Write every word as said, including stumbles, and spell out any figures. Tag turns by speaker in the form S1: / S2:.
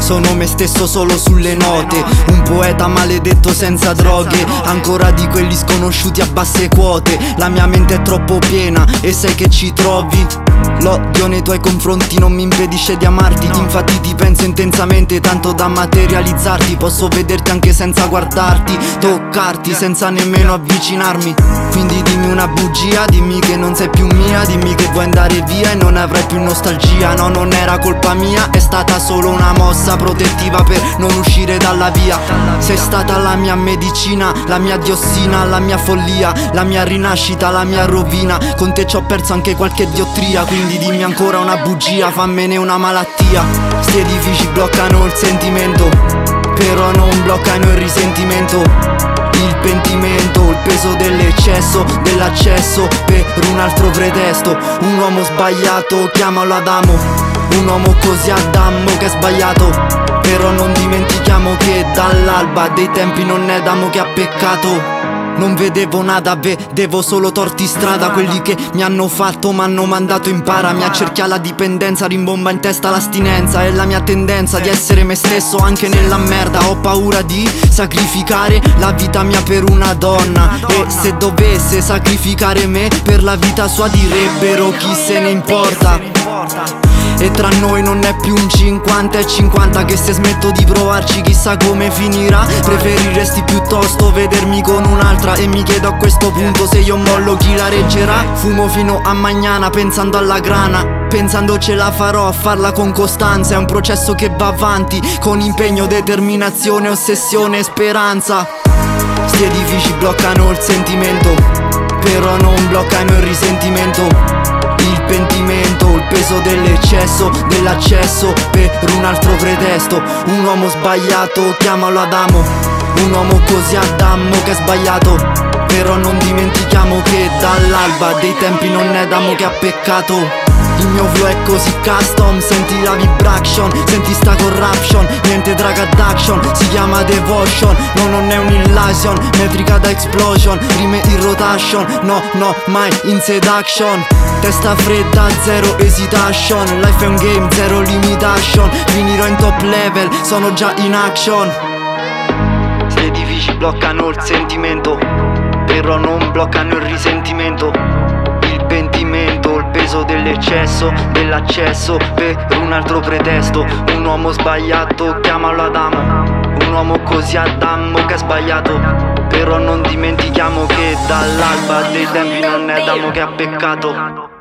S1: Sono me stesso solo sulle note, un poeta maledetto senza droghe, ancora di quelli sconosciuti a basse quote. La mia mente è troppo piena e sai che ci trovi. L'odio nei tuoi confronti non mi impedisce di amarti, infatti ti penso intensamente tanto da materializzarti. Posso vederti anche senza guardarti, toccarti senza nemmeno avvicinarmi. Quindi dimmi una bugia, dimmi che non sei più mia, dimmi che vuoi andare via e non avrai più nostalgia. No, non era colpa mia, è stata solo una mossa protettiva per non uscire dalla via. Sei stata la mia medicina, la mia diossina, la mia follia, la mia rinascita, la mia rovina. Con te ci ho perso anche qualche diottria, quindi dimmi ancora una bugia, fammene una malattia. Sti edifici bloccano il sentimento, però non bloccano il risentimento, il pentimento, il peso dell'eccesso, dell'accesso per un altro pretesto. Un uomo sbagliato, chiamalo Adamo, un uomo così Adamo che è sbagliato. Però non dimentichiamo che dall'alba dei tempi non è Adamo che ha peccato. Non vedevo nada, vedevo solo torti strada. Quelli che mi hanno fatto m'hanno mandato in para. Mi accerchia la dipendenza, rimbomba in testa l'astinenza. È la mia tendenza di essere me stesso anche nella merda. Ho paura di sacrificare la vita mia per una donna, e se dovesse sacrificare me per la vita sua direbbero chi se ne importa. E tra noi non è più un cinquanta e cinquanta, che se smetto di provarci chissà come finirà. Preferiresti piuttosto vedermi con un'altra, e mi chiedo a questo punto se io mollo chi la reggerà. Fumo fino a mañana pensando alla grana, pensando ce la farò a farla con costanza. È un processo che va avanti con impegno, determinazione, ossessione e speranza. Sti edifici bloccano il sentimento, però non bloccano il risentimento, il pentimento, il peso dell'eccesso, dell'accesso per un altro pretesto. Un uomo sbagliato, chiamalo Adamo, un uomo così Adamo che è sbagliato. Però non dimentichiamo che dall'alba dei tempi non è Adamo che ha peccato. Il mio flow è così custom, senti la vibration, senti sta corruption, niente drag adduction, si chiama devotion. No, non è un'illusion, metrica da explosion, rime in rotation, no, no, mai in seduction. Testa fredda, zero hesitation, life è un game, zero limitation. Finirò in top level, sono già in action. Gli edifici bloccano il sentimento, però non bloccano il risentimento, il pentimento, il peso dell'eccesso, dell'accesso per un altro pretesto. Un uomo sbagliato, chiamalo Adamo, un uomo così Adamo che ha sbagliato. Però non dimentichiamo che dall'alba dei tempi non è Adamo che ha peccato.